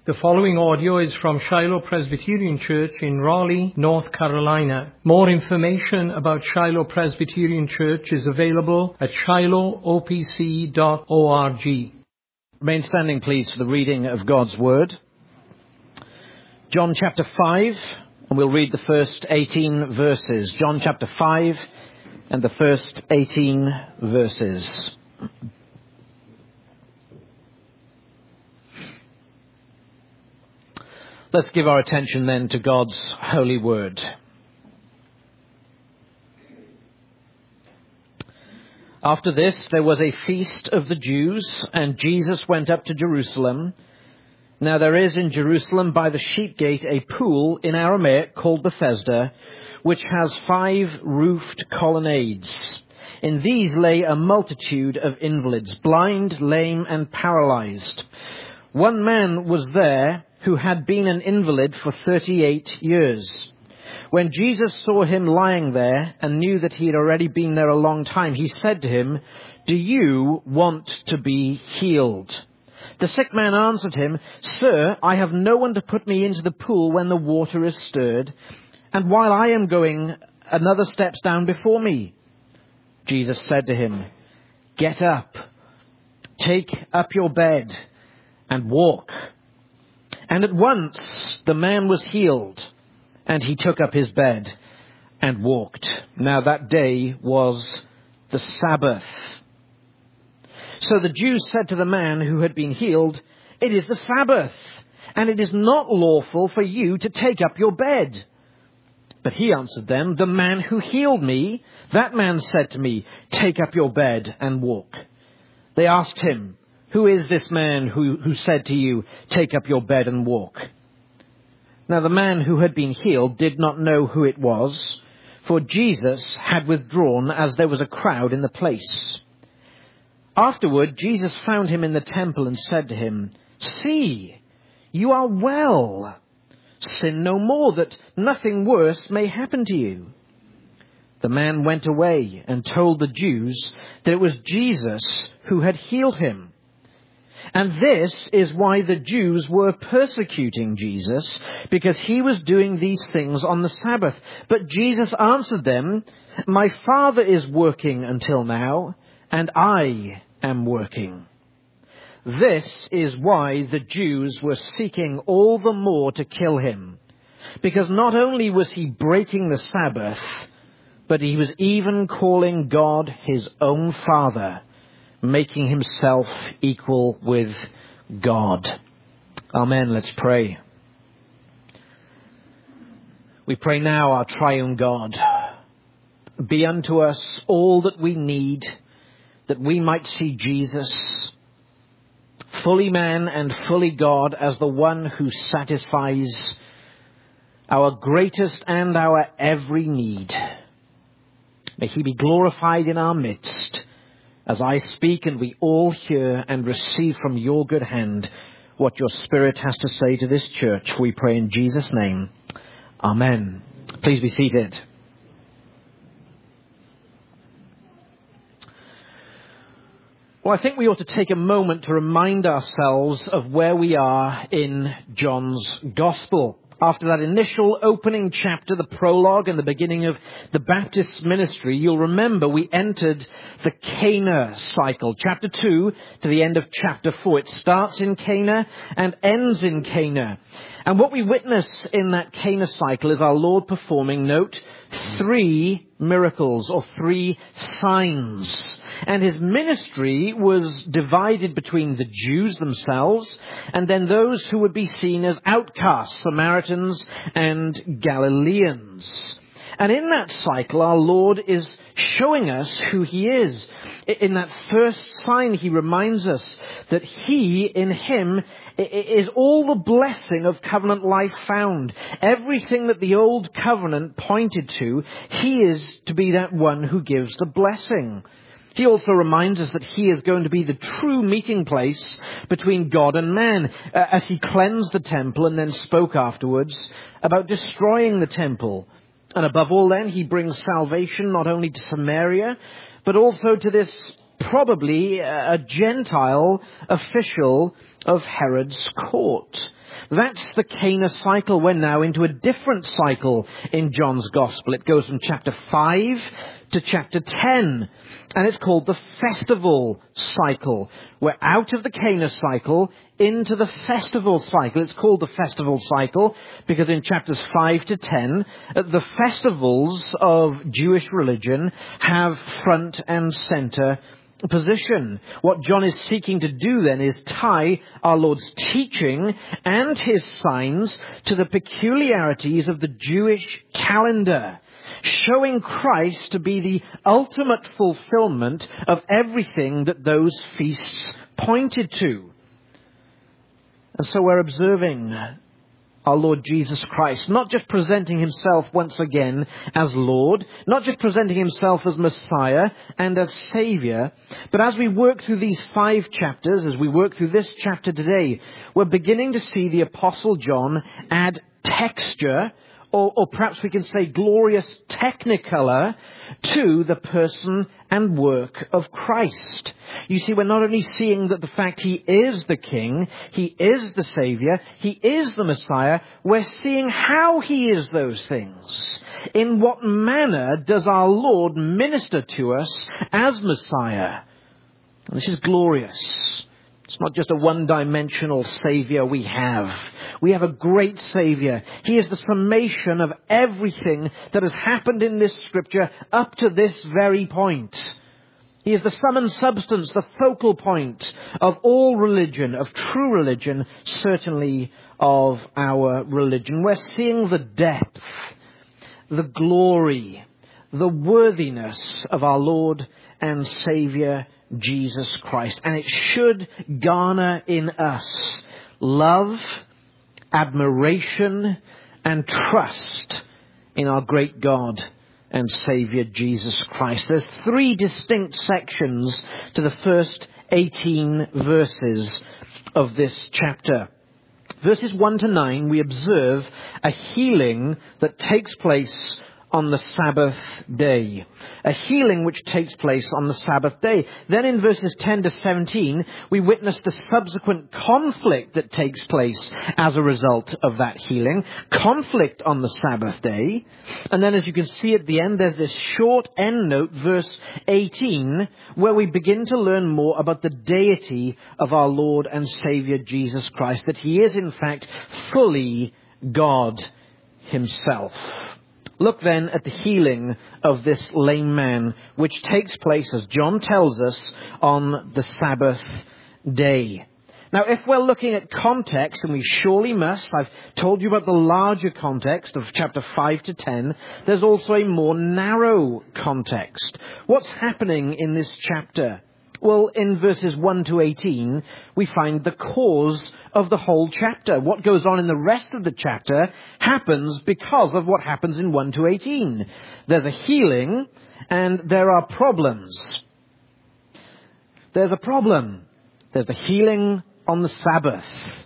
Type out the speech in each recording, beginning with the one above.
The following audio is from Shiloh Presbyterian Church in Raleigh, North Carolina. More information about Shiloh Presbyterian Church is available at shilohopc.org. Remain standing, please, for the reading of God's Word. John chapter 5, and we'll read the first 18 verses. John chapter 5 and the first 18 verses. Let's give our attention then to God's holy word. After this, there was a feast of the Jews, and Jesus went up to Jerusalem. Now there is in Jerusalem by the sheep gate a pool in Aramaic called Bethesda, which has 5 roofed colonnades. In these lay a multitude of invalids, blind, lame, and paralyzed. One man was there who had been an invalid for 38 years. When Jesus saw him lying there and knew that he had already been there a long time, he said to him, "Do you want to be healed?" The sick man answered him, "Sir, I have no one to put me into the pool when the water is stirred, and while I am going, another steps down before me." Jesus said to him, "Get up, take up your bed, and walk." And at once the man was healed, and he took up his bed and walked. Now that day was the Sabbath. So the Jews said to the man who had been healed, "It is the Sabbath, and it is not lawful for you to take up your bed." But he answered them, "The man who healed me, that man said to me, 'Take up your bed and walk.'" They asked him, "Who is this man who said to you, 'Take up your bed and walk'?" Now the man who had been healed did not know who it was, for Jesus had withdrawn as there was a crowd in the place. Afterward, Jesus found him in the temple and said to him, "See, you are well. Sin no more, that nothing worse may happen to you." The man went away and told the Jews that it was Jesus who had healed him. And this is why the Jews were persecuting Jesus, because he was doing these things on the Sabbath. But Jesus answered them, "My Father is working until now, and I am working." This is why the Jews were seeking all the more to kill him, because not only was he breaking the Sabbath, but he was even calling God his own Father, making himself equal with God. Amen. Let's pray. We pray now, our triune God, be unto us all that we need, that we might see Jesus, fully man and fully God, as the one who satisfies our greatest and our every need. May he be glorified in our midst, as I speak and we all hear and receive from your good hand what your Spirit has to say to this church. We pray in Jesus' name. Amen. Please be seated. Well, I think we ought to take a moment to remind ourselves of where we are in John's Gospel. After that initial opening chapter, the prologue and the beginning of the Baptist ministry, you'll remember we entered the Cana cycle, chapter 2 to the end of chapter 4. It starts in Cana and ends in Cana. And what we witness in that Cana cycle is our Lord performing, note, 3 miracles or 3 signs. And his ministry was divided between the Jews themselves and then those who would be seen as outcasts, Samaritans and Galileans. And in that cycle, our Lord is showing us who he is. In that first sign, he reminds us that he, in him, is all the blessing of covenant life found. Everything that the old covenant pointed to, he is to be that one who gives the blessing. He also reminds us that he is going to be the true meeting place between God and man, as he cleansed the temple and then spoke afterwards about destroying the temple. And above all then, he brings salvation not only to Samaria, but also to this probably a Gentile official of Herod's court. That's the Cana cycle. We're now into a different cycle in John's Gospel. It goes from chapter 5 to chapter 10, and it's called the festival cycle. We're out of the Cana cycle into the festival cycle. It's called the festival cycle because in chapters 5 to 10, the festivals of Jewish religion have front and center position. What John is seeking to do then is tie our Lord's teaching and his signs to the peculiarities of the Jewish calendar, showing Christ to be the ultimate fulfillment of everything that those feasts pointed to. And so we're observing our Lord Jesus Christ, not just presenting himself once again as Lord, not just presenting himself as Messiah and as Savior, but as we work through these 5 chapters, as we work through this chapter today, we're beginning to see the Apostle John add texture, or perhaps we can say glorious technicolor, to the person and work of Christ. You see, we're not only seeing that the fact he is the King, he is the Savior, he is the Messiah, we're seeing how he is those things. In what manner does our Lord minister to us as Messiah? And this is glorious. It's not just a one-dimensional Savior we have. We have a great Savior. He is the summation of everything that has happened in this Scripture up to this very point. He is the sum and substance, the focal point of all religion, of true religion, certainly of our religion. We're seeing the depth, the glory, the worthiness of our Lord and Savior, Jesus Christ. And it should garner in us love, admiration, and trust in our great God and Savior, Jesus Christ. There's 3 distinct sections to the first 18 verses of this chapter. Verses 1 to 9, we observe a healing that takes place on the Sabbath day. A healing which takes place on the Sabbath day. Then in verses 10 to 17, we witness the subsequent conflict that takes place as a result of that healing. Conflict on the Sabbath day. And then as you can see at the end, there's this short end note, verse 18, where we begin to learn more about the deity of our Lord and Savior Jesus Christ. That he is in fact fully God himself. Look then at the healing of this lame man, which takes place, as John tells us, on the Sabbath day. Now, if we're looking at context, and we surely must, I've told you about the larger context of chapter 5 to 10, there's also a more narrow context. What's happening in this chapter? Well, in verses 1 to 18, we find the cause of the whole chapter. What goes on in the rest of the chapter happens because of what happens in 1 to 18. There's a healing and there are problems. There's a problem. There's the healing on the Sabbath.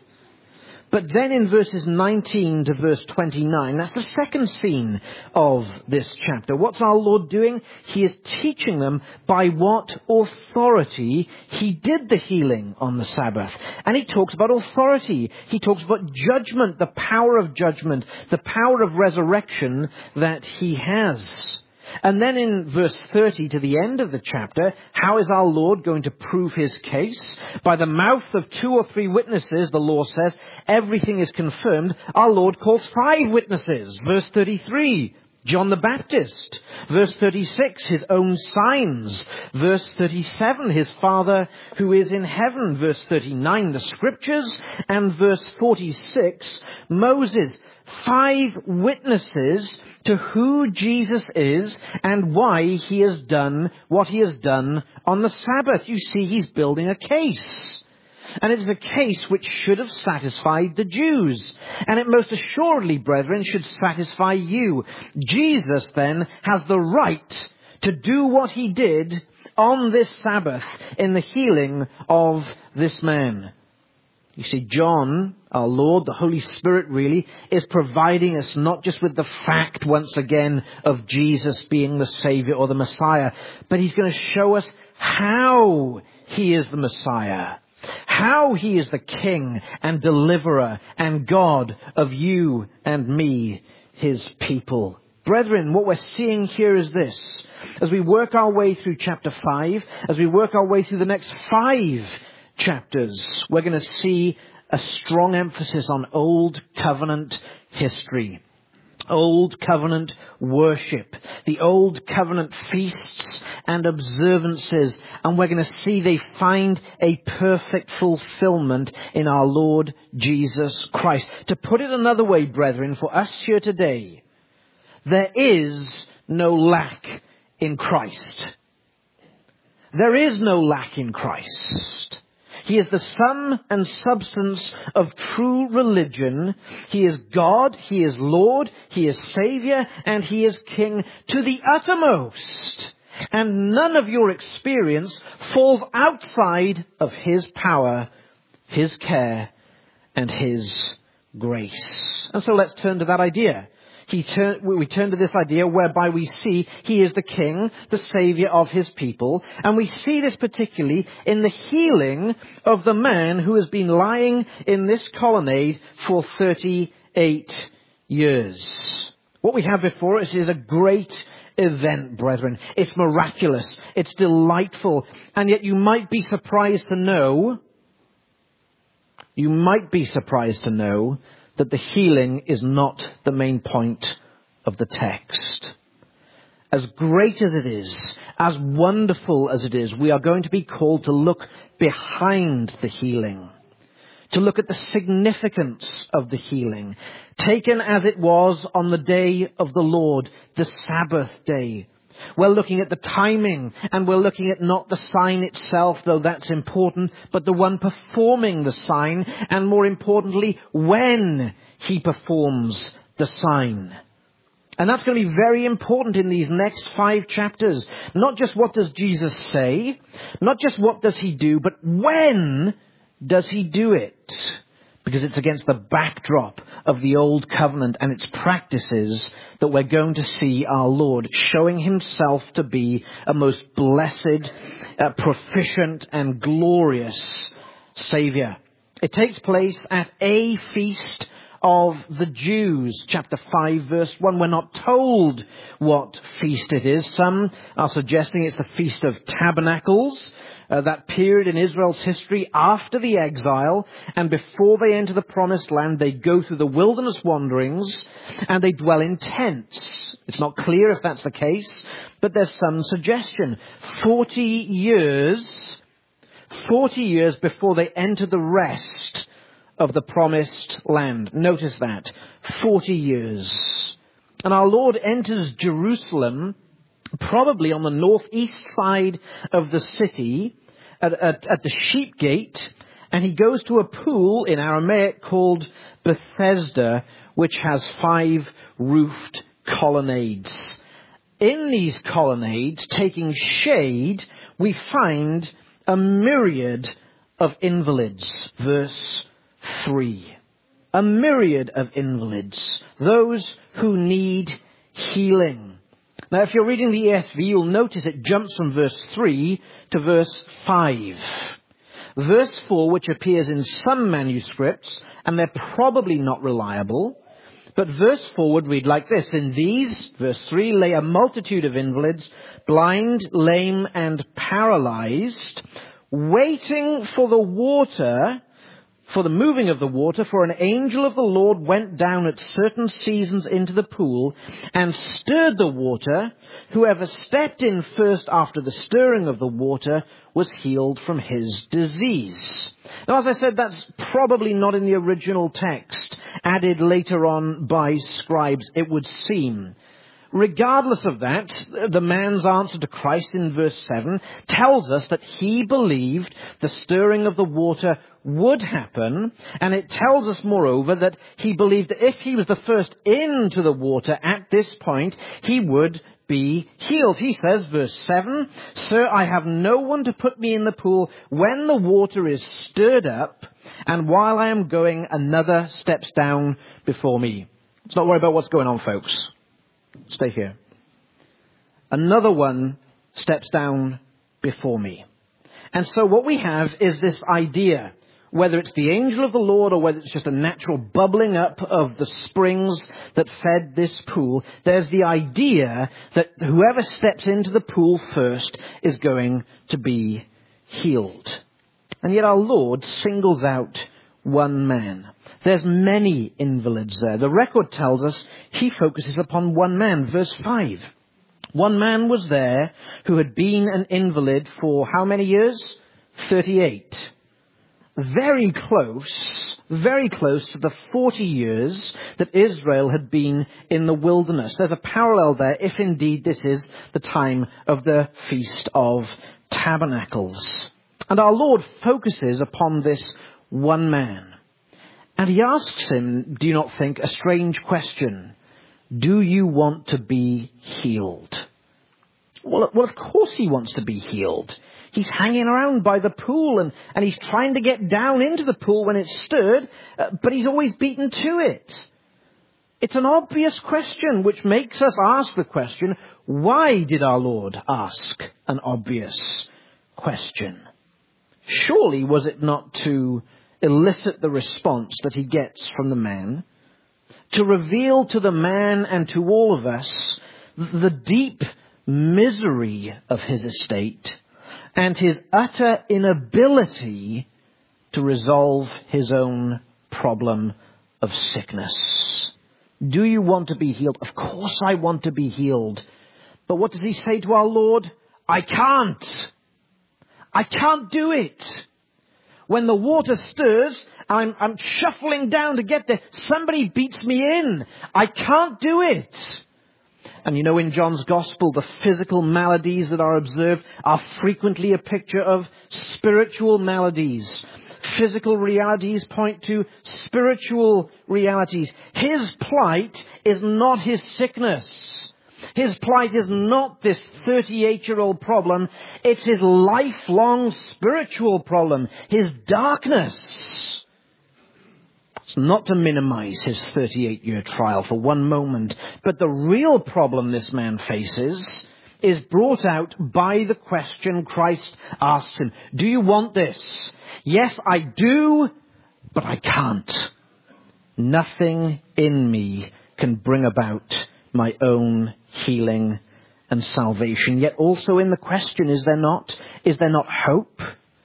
But then in verses 19 to verse 29, that's the second scene of this chapter. What's our Lord doing? He is teaching them by what authority he did the healing on the Sabbath. And he talks about authority. He talks about judgment, the power of judgment, the power of resurrection that he has. And then in verse 30 to the end of the chapter, how is our Lord going to prove his case? By the mouth of 2 or 3 witnesses, the law says, everything is confirmed. Our Lord calls 5 witnesses. Verse 33, John the Baptist. Verse 36, his own signs. Verse 37, his Father who is in heaven. Verse 39, the Scriptures. And verse 46, Moses. 5 witnesses to who Jesus is and why he has done what he has done on the Sabbath. You see, he's building a case. And it is a case which should have satisfied the Jews. And it most assuredly, brethren, should satisfy you. Jesus, then, has the right to do what he did on this Sabbath in the healing of this man. You see, John, our Lord, the Holy Spirit really, is providing us not just with the fact, once again, of Jesus being the Savior or the Messiah, but he's going to show us how he is the Messiah, how he is the King and deliverer and God of you and me, his people. Brethren, what we're seeing here is this. As we work our way through chapter 5, as we work our way through the next 5 chapters, we're going to see a strong emphasis on Old Covenant history. Old Covenant worship, the Old Covenant feasts and observances, and we're going to see they find a perfect fulfillment in our Lord Jesus Christ. To put it another way, brethren, for us here today, there is no lack in Christ. There is no lack in Christ. He is the sum and substance of true religion. He is God, He is Lord, He is Savior, and He is King to the uttermost. And none of your experience falls outside of His power, His care, and His grace. And so let's turn to that idea. We turn to this idea whereby we see He is the King, the Savior of His people. And we see this particularly in the healing of the man who has been lying in this colonnade for 38 years. What we have before us is a great event, brethren. It's miraculous. It's delightful. And yet you might be surprised to know that the healing is not the main point of the text. As great as it is, as wonderful as it is, we are going to be called to look behind the healing, to look at the significance of the healing, taken as it was on the day of the Lord, the Sabbath day. We're looking at the timing, and we're looking at not the sign itself, though that's important, but the one performing the sign, and more importantly, when he performs the sign. And that's going to be very important in these next 5 chapters. Not just what does Jesus say, not just what does he do, but when does he do it? Because it's against the backdrop of the Old Covenant and its practices that we're going to see our Lord showing himself to be a most blessed, proficient and glorious Saviour. It takes place at a feast of the Jews. Chapter 5 verse 1. We're not told what feast it is. Some are suggesting it's the Feast of Tabernacles. That period in Israel's history after the exile and before they enter the promised land, they go through the wilderness wanderings and they dwell in tents. It's not clear if that's the case, but there's some suggestion. 40 years before they enter the rest of the promised land. Notice that. 40 years. And our Lord enters Jerusalem probably on the northeast side of the city at the sheep gate, and he goes to a pool in Aramaic called Bethesda, which has 5 roofed colonnades. In these colonnades, taking shade, we find a myriad of invalids. Verse 3. A myriad of invalids, those who need healing. Now, if you're reading the ESV, you'll notice it jumps from verse 3 to verse 5. Verse 4, which appears in some manuscripts, and they're probably not reliable, but verse 4 would read like this. In these, verse 3, lay a multitude of invalids, blind, lame, and paralyzed, waiting for the water, for the moving of the water, for an angel of the Lord went down at certain seasons into the pool and stirred the water. Whoever stepped in first after the stirring of the water was healed from his disease. Now, as I said, that's probably not in the original text, added later on by scribes, it would seem. Regardless of that, the man's answer to Christ in verse 7 tells us that he believed the stirring of the water would happen, and it tells us, moreover, that he believed that if he was the first into the water at this point, he would be healed. He says, verse 7, Sir, I have no one to put me in the pool when the water is stirred up, and while I am going, another steps down before me. Let's not worry about what's going on, folks. Stay here. Another one steps down before me. And so what we have is this idea. whether it's the angel of the Lord or whether it's just a natural bubbling up of the springs that fed this pool, there's the idea that whoever steps into the pool first is going to be healed. And yet our Lord singles out one man. There's many invalids there. The record tells us he focuses upon one man. Verse 5. One man was there who had been an invalid for how many years? 38. Very close to the 40 years that Israel had been in the wilderness. There's a parallel there, if indeed this is the time of the Feast of Tabernacles. And our Lord focuses upon this one man. And he asks him, do you not think, a strange question? Do you want to be healed? Well, of course he wants to be healed. He's hanging around by the pool and he's trying to get down into the pool when it's stirred, but he's always beaten to it. It's an obvious question, which makes us ask the question, why did our Lord ask an obvious question? Surely was it not to elicit the response that he gets from the man, to reveal to the man and to all of us the deep misery of his estate and his utter inability to resolve his own problem of sickness. Do you want to be healed? Of course I want to be healed. But what does he say to our Lord? I can't. I can't do it. When the water stirs, I'm shuffling down to get there. Somebody beats me in. I can't do it. And you know, in John's Gospel, the physical maladies that are observed are frequently a picture of spiritual maladies. Physical realities point to spiritual realities. His plight is not his sickness. His plight is not this 38-year-old problem. It's his lifelong spiritual problem, his darkness. It's not to minimize his 38-year trial for one moment, but the real problem this man faces is brought out by the question Christ asks him. Do you want this? Yes, I do, but I can't. Nothing in me can bring about my own healing and salvation. Yet also in the question, is there not hope?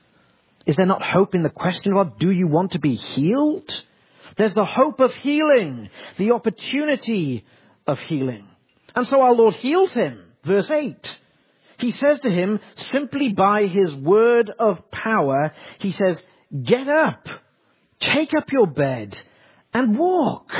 Is there not hope in the question of, do you want to be healed? There's the hope of healing, the opportunity of healing. And so our Lord heals him. Verse 8. He says to him, simply by his word of power, he says, get up, take up your bed and walk.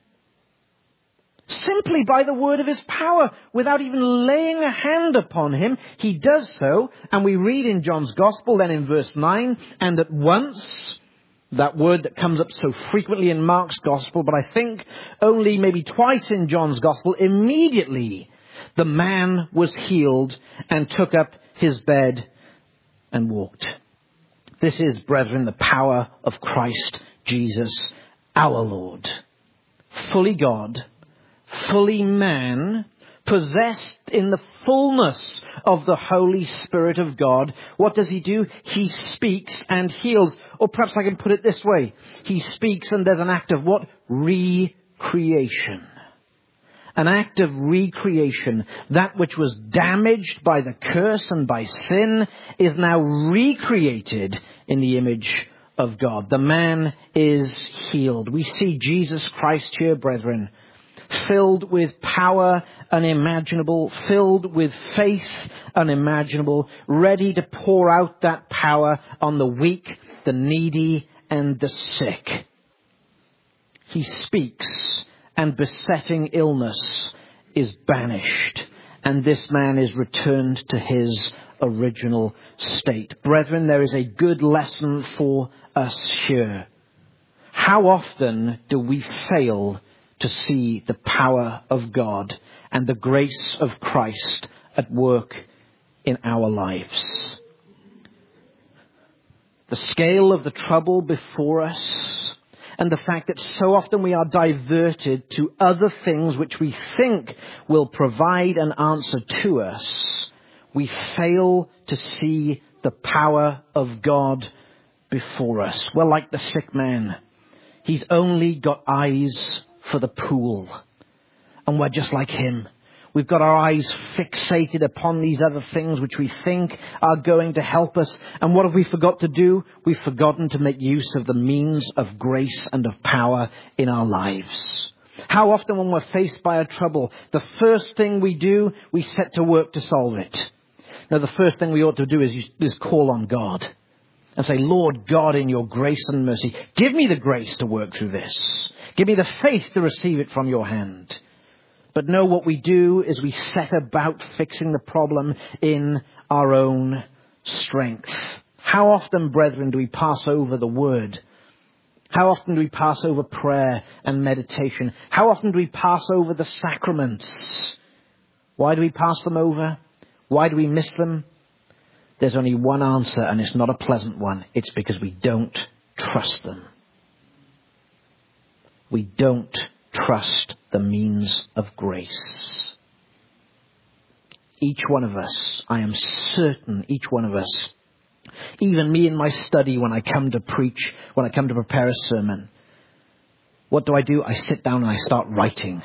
Simply by the word of his power, without even laying a hand upon him, he does so. And we read in John's Gospel, then in verse 9, and at once, that word that comes up so frequently in Mark's Gospel, but I think only maybe twice in John's Gospel, immediately the man was healed and took up his bed and walked. This is, brethren, the power of Christ Jesus, our Lord. Fully God, fully man, possessed in the fullness of the Holy Spirit of God. What does he do? He speaks and heals. Or perhaps I can put it this way. He speaks and there's an act of what? Recreation. An act of recreation. That which was damaged by the curse and by sin is now recreated in the image of God. The man is healed. We see Jesus Christ here, brethren, filled with power unimaginable, filled with faith unimaginable, ready to pour out that power on the weak, the needy, and the sick. He speaks, and besetting illness is banished, and this man is returned to his original state. Brethren, there is a good lesson for us here. How often do we fail to see the power of God and the grace of Christ at work in our lives? The scale of the trouble before us and the fact that so often we are diverted to other things which we think will provide an answer to us, we fail to see the power of God before us. We're like the sick man. He's only got eyes for the pool. And we're just like him. We've got our eyes fixated upon these other things which we think are going to help us. And what have we forgot to do? We've forgotten to make use of the means of grace and of power in our lives. How often when we're faced by a trouble, the first thing we do, we set to work to solve it. Now, the first thing we ought to do is call on God and say, Lord God, in your grace and mercy, give me the grace to work through this. Give me the faith to receive it from your hand. But no, what we do is we set about fixing the problem in our own strength. How often, brethren, do we pass over the word? How often do we pass over prayer and meditation? How often do we pass over the sacraments? Why do we pass them over? Why do we miss them? There's only one answer, and it's not a pleasant one. It's because we don't trust them. We don't trust the means of grace. Each one of us, I am certain, each one of us, even me in my study when I come to preach, when I come to prepare a sermon, what do? I sit down and I start writing.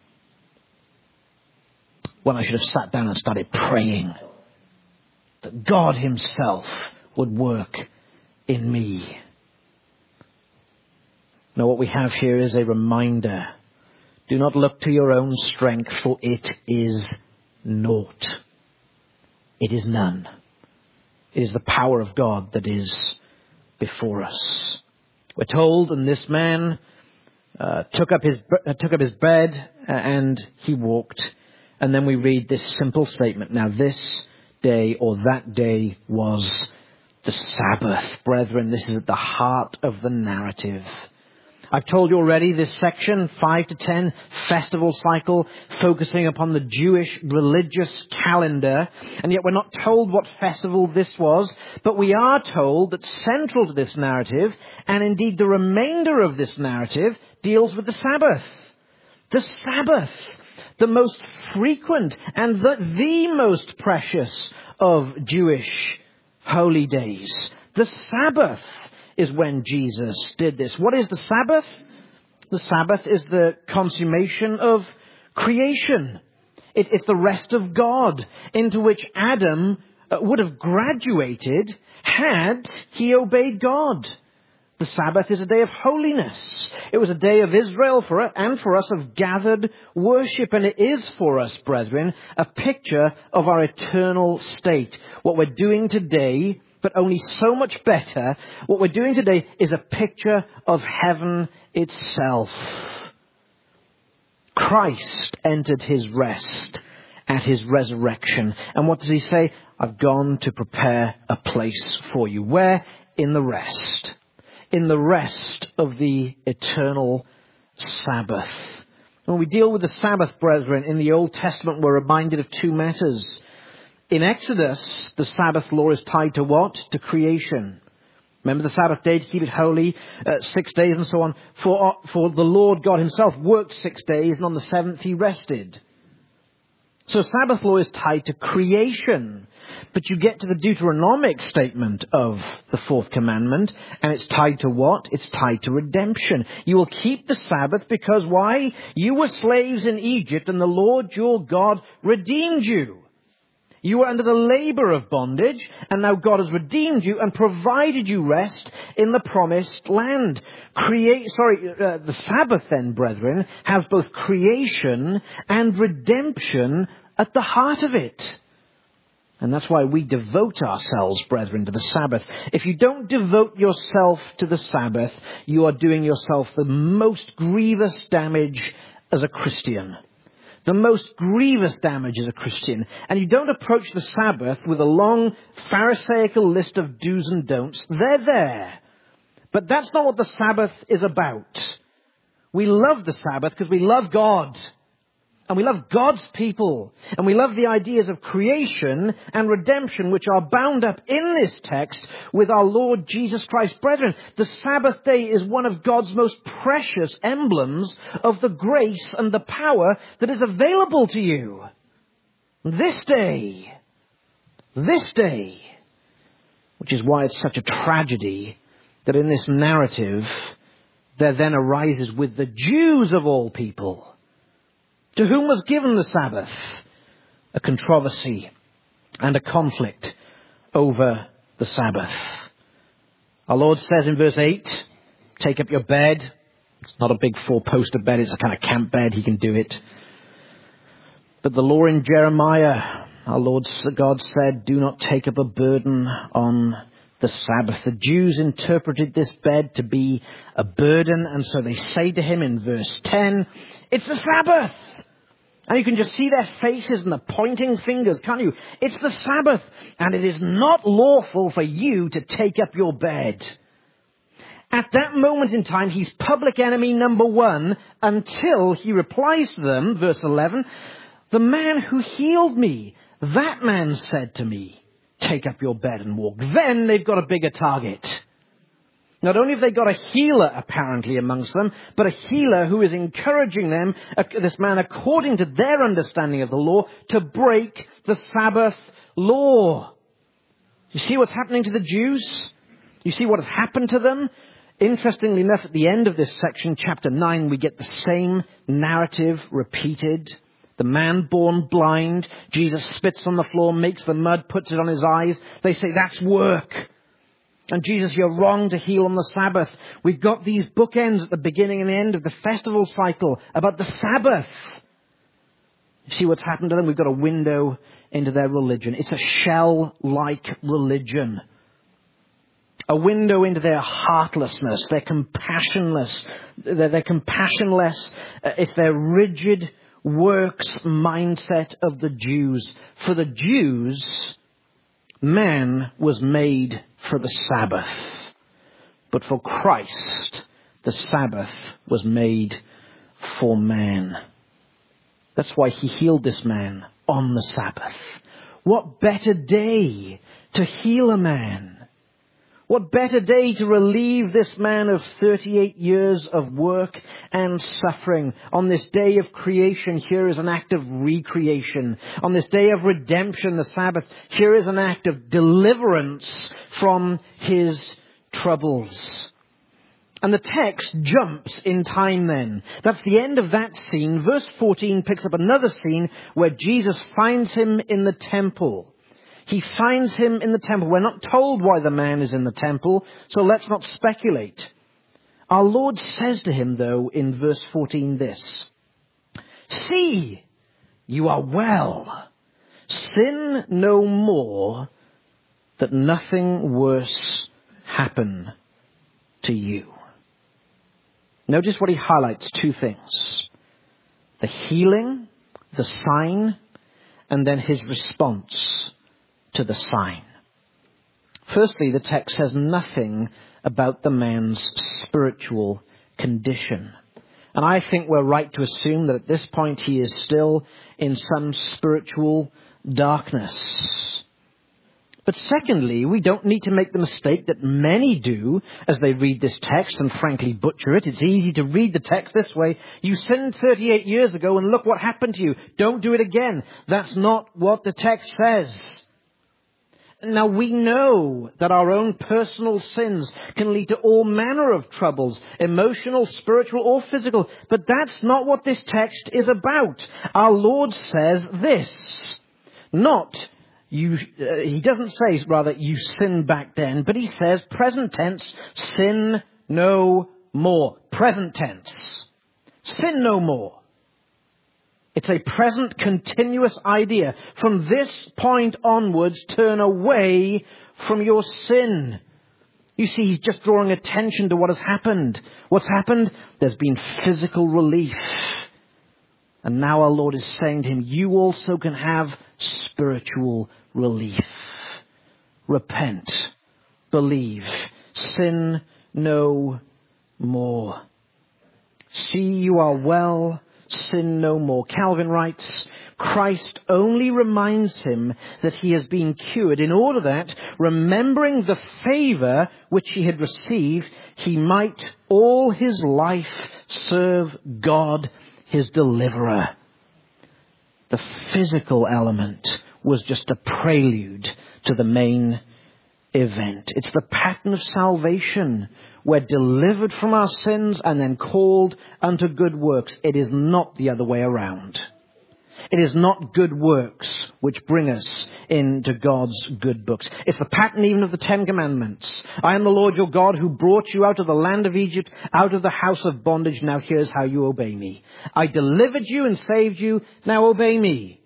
When I should have sat down and started praying that God himself would work in me. Now what we have here is a reminder. Do not look to your own strength, for it is naught. It is none. It is the power of God that is before us. We're told, and this man took up his bed and he walked. And then we read this simple statement. Now this day or that day was the Sabbath. Brethren, this is at the heart of the narrative. I've told you already this section, 5 to 10, festival cycle, focusing upon the Jewish religious calendar. And yet we're not told what festival this was, but we are told that central to this narrative, and indeed the remainder of this narrative, deals with the Sabbath. The Sabbath, the most frequent and the most precious of Jewish holy days. The Sabbath is when Jesus did this. What is the Sabbath? The Sabbath is the consummation of creation. It's the rest of God into which Adam would have graduated had he obeyed God. The Sabbath is a day of holiness. It was a day of Israel and for us of gathered worship. And it is for us, brethren, a picture of our eternal state. What we're doing today, but only so much better, what we're doing today is a picture of heaven itself. Christ entered his rest at his resurrection. And what does he say? I've gone to prepare a place for you. Where? In the rest. In the rest of the eternal Sabbath. When we deal with the Sabbath, brethren, in the Old Testament, we're reminded of two matters. In Exodus, the Sabbath law is tied to what? To creation. Remember the Sabbath day, to keep it holy, 6 days and so on. For the Lord God himself worked 6 days, and on the seventh he rested. So Sabbath law is tied to creation. But you get to the Deuteronomic statement of the fourth commandment, and it's tied to what? It's tied to redemption. You will keep the Sabbath because why? You were slaves in Egypt, and the Lord your God redeemed you. You were under the labor of bondage, and now God has redeemed you and provided you rest in the promised land. The Sabbath then, brethren, has both creation and redemption at the heart of it. And that's why we devote ourselves, brethren, to the Sabbath. If you don't devote yourself to the Sabbath, you are doing yourself the most grievous damage as a Christian. The most grievous damage as a Christian. And you don't approach the Sabbath with a long Pharisaical list of do's and don'ts. They're there. But that's not what the Sabbath is about. We love the Sabbath because we love God. And we love God's people. And we love the ideas of creation and redemption which are bound up in this text with our Lord Jesus Christ. Brethren, the Sabbath day is one of God's most precious emblems of the grace and the power that is available to you. This day, which is why it's such a tragedy that in this narrative, there then arises with the Jews of all people, to whom was given the Sabbath, a controversy and a conflict over the Sabbath. Our Lord says in verse 8, take up your bed. It's not a big 4-poster bed, it's a kind of camp bed, he can do it. But the law in Jeremiah, our Lord God said, do not take up a burden on the Sabbath. The Jews interpreted this bed to be a burden, and so they say to him in verse 10, it's the Sabbath! And you can just see their faces and the pointing fingers, can't you? It's the Sabbath, and it is not lawful for you to take up your bed. At that moment in time, he's public enemy number one until he replies to them, verse 11, the man who healed me, that man said to me, take up your bed and walk. Then they've got a bigger target. Not only have they got a healer apparently amongst them, but a healer who is encouraging them, this man according to their understanding of the law, to break the Sabbath law. You see what's happening to the Jews? You see what has happened to them? Interestingly enough, at the end of this section, chapter 9, we get the same narrative repeated. The man born blind, Jesus spits on the floor, makes the mud, puts it on his eyes. They say, that's work. And Jesus, you're wrong to heal on the Sabbath. We've got these bookends at the beginning and the end of the festival cycle about the Sabbath. You see what's happened to them? We've got a window into their religion. It's a shell-like religion. A window into their heartlessness, their compassionless. It's their rigid works mindset of the Jews. For the Jews, man was made for the Sabbath. But for Christ, the Sabbath was made for man. That's why he healed this man on the Sabbath. What better day to heal a man? What better day to relieve this man of 38 years of work and suffering? On this day of creation, here is an act of recreation. On this day of redemption, the Sabbath, here is an act of deliverance from his troubles. And the text jumps in time then. That's the end of that scene. Verse 14 picks up another scene where Jesus finds him in the temple. He finds him in the temple. We're not told why the man is in the temple, so let's not speculate. Our Lord says to him, though, in verse 14 this, see, you are well. Sin no more, that nothing worse happen to you. Notice what he highlights, two things. The healing, the sign, and then his response to the sign. Firstly, the text says nothing about the man's spiritual condition. And I think we're right to assume that at this point he is still in some spiritual darkness. But secondly, we don't need to make the mistake that many do as they read this text and frankly butcher it. It's easy to read the text this way. You sinned 38 years ago and look what happened to you. Don't do it again. That's not what the text says. Now, we know that our own personal sins can lead to all manner of troubles, emotional, spiritual, or physical. But that's not what this text is about. Our Lord says this. Not you. He doesn't say, rather, you sinned back then. But he says, present tense, sin no more. Present tense. Sin no more. It's a present continuous idea. From this point onwards, turn away from your sin. You see, he's just drawing attention to what has happened. What's happened? There's been physical relief. And now our Lord is saying to him, you also can have spiritual relief. Repent. Believe. Sin no more. See, you are well. Sin no more. Calvin writes, Christ only reminds him that he has been cured in order that, remembering the favor which he had received, he might all his life serve God, his deliverer. The physical element was just a prelude to the main event. It's the pattern of salvation. We're delivered from our sins and then called unto good works. It is not the other way around. It is not good works which bring us into God's good books. It's the pattern even of the Ten Commandments. I am the Lord your God who brought you out of the land of Egypt, out of the house of bondage. Now here's how you obey me. I delivered you and saved you. Now obey me.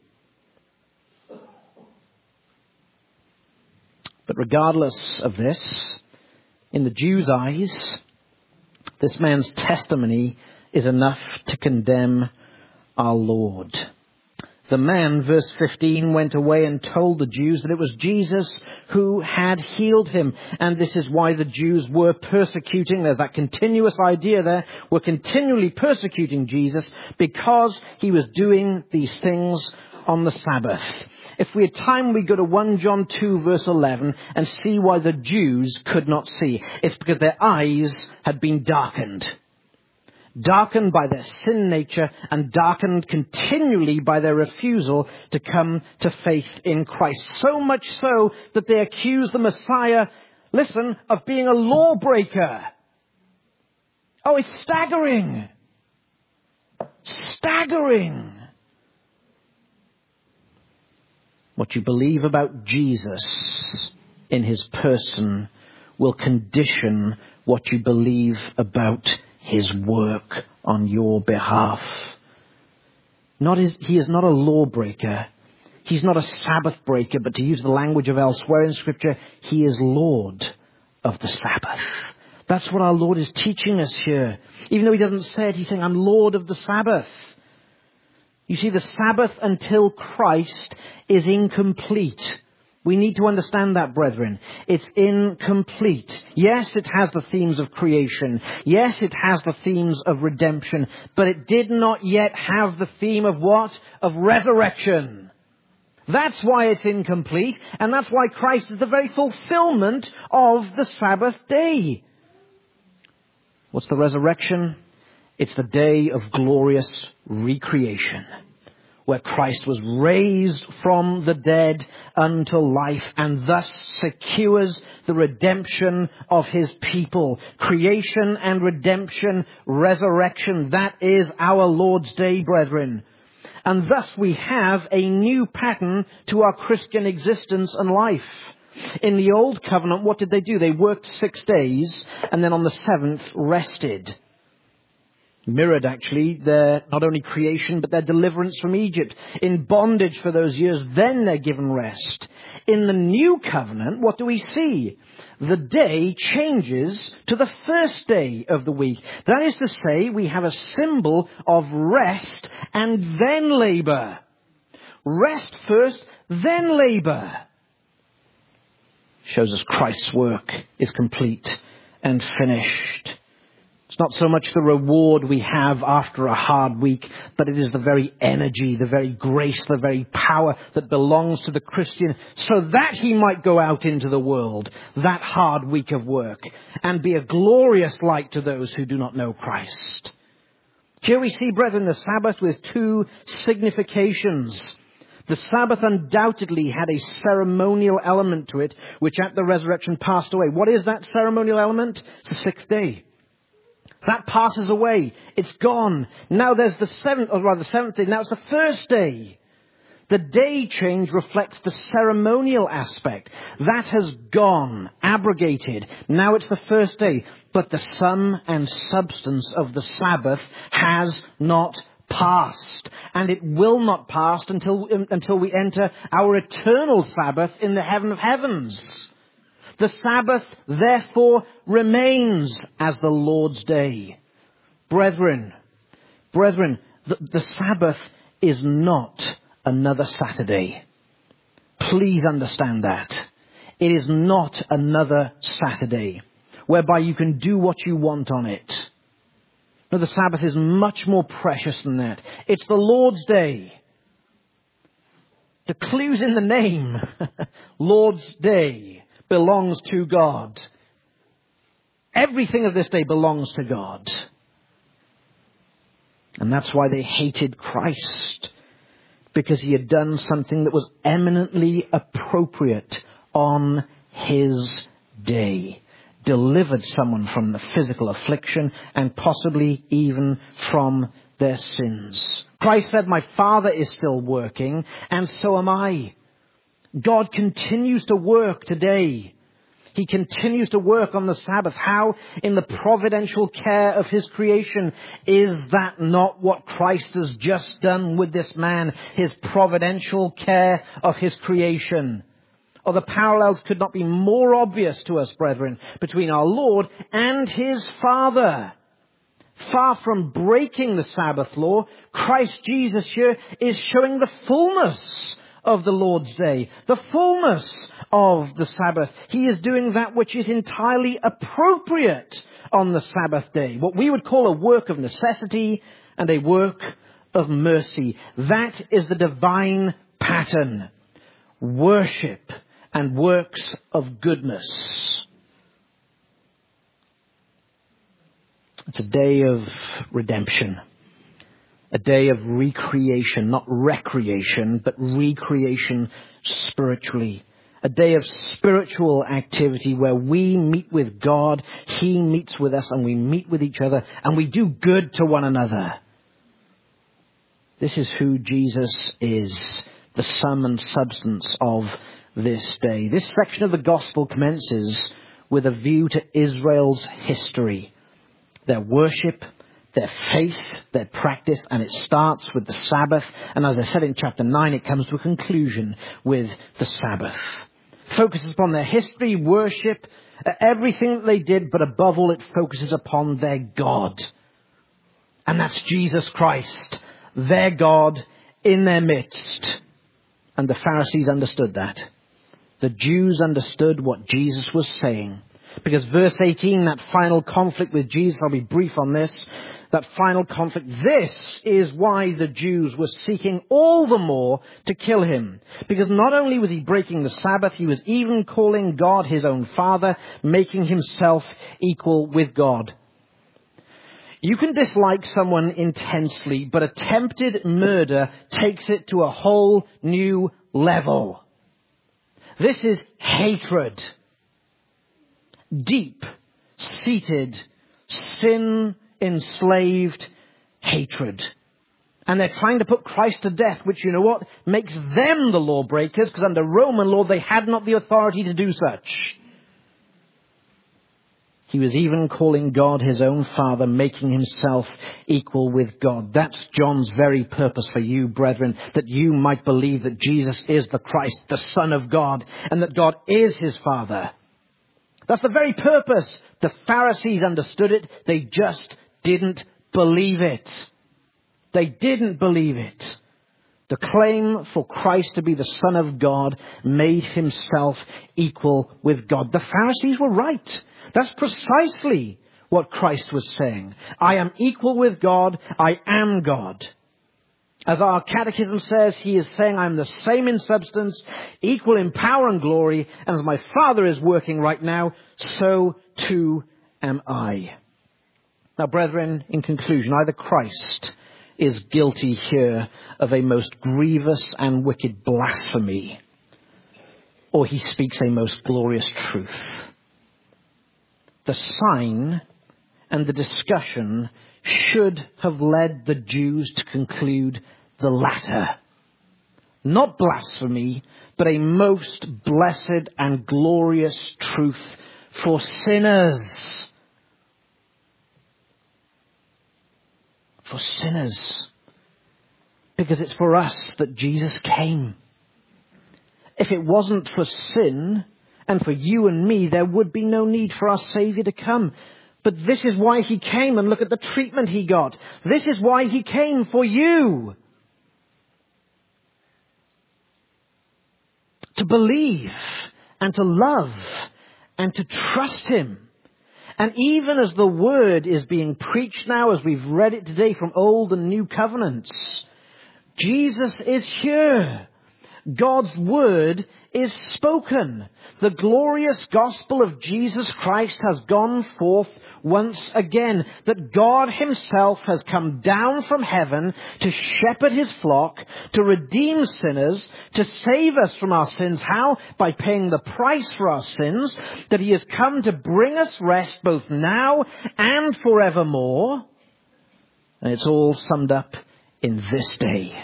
But regardless of this, in the Jews' eyes, this man's testimony is enough to condemn our Lord. The man, verse 15, went away and told the Jews that it was Jesus who had healed him. And this is why the Jews were persecuting. There's that continuous idea there. We're continually persecuting Jesus because he was doing these things on the Sabbath. If we had time, we go to 1 John 2, verse 11, and see why the Jews could not see. It's because their eyes had been darkened. Darkened by their sin nature and darkened continually by their refusal to come to faith in Christ. So much so that they accuse the Messiah, listen, of being a lawbreaker. Oh, it's staggering. Staggering. What you believe about Jesus in his person will condition what you believe about his work on your behalf. He is not a lawbreaker. He's not a Sabbath breaker, but to use the language of elsewhere in Scripture, he is Lord of the Sabbath. That's what our Lord is teaching us here. Even though he doesn't say it, he's saying, I'm Lord of the Sabbath. You see, the Sabbath until Christ is incomplete. We need to understand that, brethren. It's incomplete. Yes, it has the themes of creation. Yes, it has the themes of redemption. But it did not yet have the theme of what? Of resurrection. That's why it's incomplete. And that's why Christ is the very fulfillment of the Sabbath day. What's the resurrection? It's the day of glorious recreation, where Christ was raised from the dead unto life and thus secures the redemption of his people. Creation and redemption, resurrection, that is our Lord's day, brethren. And thus we have a new pattern to our Christian existence and life. In the Old Covenant, what did they do? They worked 6 days and then on the 7th rested. Mirrored, actually, their not only creation, but their deliverance from Egypt. In bondage for those years, then they're given rest. In the New Covenant, what do we see? The day changes to the first day of the week. That is to say, we have a symbol of rest and then labor. Rest first, then labor. Shows us Christ's work is complete and finished. It's not so much the reward we have after a hard week, but it is the very energy, the very grace, the very power that belongs to the Christian so that he might go out into the world, that hard week of work, and be a glorious light to those who do not know Christ. Here we see, brethren, the Sabbath with two significations. The Sabbath undoubtedly had a ceremonial element to it, which at the resurrection passed away. What is that ceremonial element? It's the sixth day. That passes away. It's gone. Now there's the seventh day. Now it's the first day. The day change reflects the ceremonial aspect. That has gone, abrogated. Now it's the first day. But the sum and substance of the Sabbath has not passed. And it will not pass until we enter our eternal Sabbath in the heaven of heavens. The Sabbath, therefore, remains as the Lord's day. Brethren, the Sabbath is not another Saturday. Please understand that. It is not another Saturday whereby you can do what you want on it. No, the Sabbath is much more precious than that. It's the Lord's day. The clue's in the name. Lord's day belongs to God. Everything of this day belongs to God. And that's why they hated Christ. Because he had done something that was eminently appropriate on his day, delivered someone from the physical affliction and possibly even from their sins. Christ said, my Father is still working, and so am I. God continues to work today. He continues to work on the Sabbath. How? In the providential care of his creation. Is that not what Christ has just done with this man? His providential care of his creation. Oh, the parallels could not be more obvious to us, brethren, between our Lord and his Father. Far from breaking the Sabbath law, Christ Jesus here is showing the fullness of the Lord's day, the fullness of the Sabbath. He is doing that which is entirely appropriate on the Sabbath day, what we would call a work of necessity and a work of mercy. That is the divine pattern. Worship and works of goodness. It's a day of redemption. A day of recreation, not recreation, but recreation spiritually. A day of spiritual activity where we meet with God, he meets with us, and we meet with each other, and we do good to one another. This is who Jesus is, the sum and substance of this day. This section of the gospel commences with a view to Israel's history, their worship, their faith, their practice, and it starts with the Sabbath. And as I said in chapter 9, it comes to a conclusion with the Sabbath. Focuses upon their history, worship, everything that they did, but above all, it focuses upon their God. And that's Jesus Christ, their God in their midst. And the Pharisees understood that. The Jews understood what Jesus was saying. Because verse 18, that final conflict with Jesus, I'll be brief on this, that final conflict, this is why the Jews were seeking all the more to kill him. Because not only was he breaking the Sabbath, he was even calling God his own Father, making himself equal with God. You can dislike someone intensely, but attempted murder takes it to a whole new level. This is hatred. Deep-seated, sin-enslaved hatred. And they're trying to put Christ to death, which, you know what, makes them the lawbreakers, because under Roman law they had not the authority to do such. He was even calling God his own Father, making himself equal with God. That's John's very purpose for you, brethren, that you might believe that Jesus is the Christ, the Son of God, and that God is his Father. That's the very purpose. The Pharisees understood it. They just didn't believe it. They didn't believe it. The claim for Christ to be the Son of God made himself equal with God. The Pharisees were right. That's precisely what Christ was saying. I am equal with God. I am God. As our catechism says, he is saying, I am the same in substance, equal in power and glory, and as my Father is working right now, so too am I. Now, brethren, in conclusion, either Christ is guilty here of a most grievous and wicked blasphemy, or he speaks a most glorious truth. The sign and the discussion should have led the Jews to conclude the latter. Not blasphemy, but a most blessed and glorious truth for sinners. For sinners. Because it's for us that Jesus came. If it wasn't for sin and for you and me, there would be no need for our Savior to come. But this is why he came, and look at the treatment he got. This is why he came, for you. To believe and to love and to trust him. And even as the word is being preached now, as we've read it today from Old and New Covenants, Jesus is here. God's word is spoken. The glorious gospel of Jesus Christ has gone forth once again, that God himself has come down from heaven to shepherd his flock, to redeem sinners, to save us from our sins. How? By paying the price for our sins, that he has come to bring us rest both now and forevermore. And it's all summed up in this day.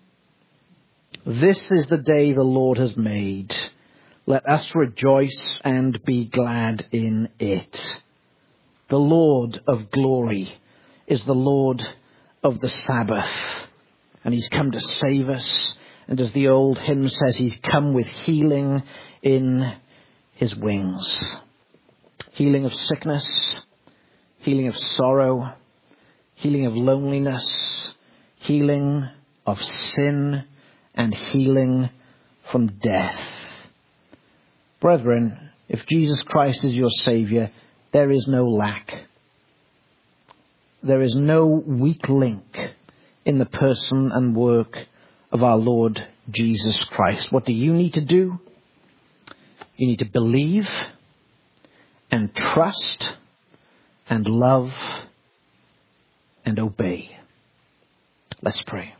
This is the day the Lord has made. Let us rejoice and be glad in it. The Lord of glory is the Lord of the Sabbath. And he's come to save us. And as the old hymn says, he's come with healing in his wings. Healing of sickness, healing of sorrow, healing of loneliness, healing of sin, and healing from death. Brethren, if Jesus Christ is your Saviour, there is no lack. There is no weak link in the person and work of our Lord Jesus Christ. What do you need to do? You need to believe and trust and love and obey. Let's pray.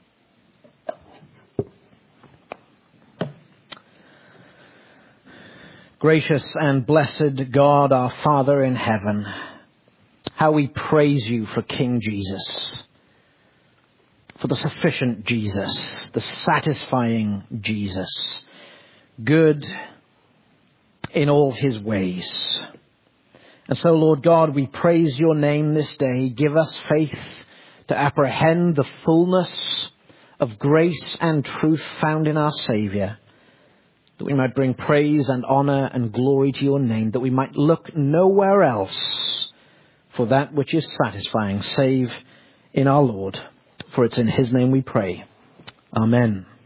Gracious and blessed God, our Father in heaven, how we praise you for King Jesus, for the sufficient Jesus, the satisfying Jesus, good in all his ways. And so, Lord God, we praise your name this day. Give us faith to apprehend the fullness of grace and truth found in our Saviour, that we might bring praise and honour and glory to your name, that we might look nowhere else for that which is satisfying, save in our Lord. For it's in his name we pray. Amen.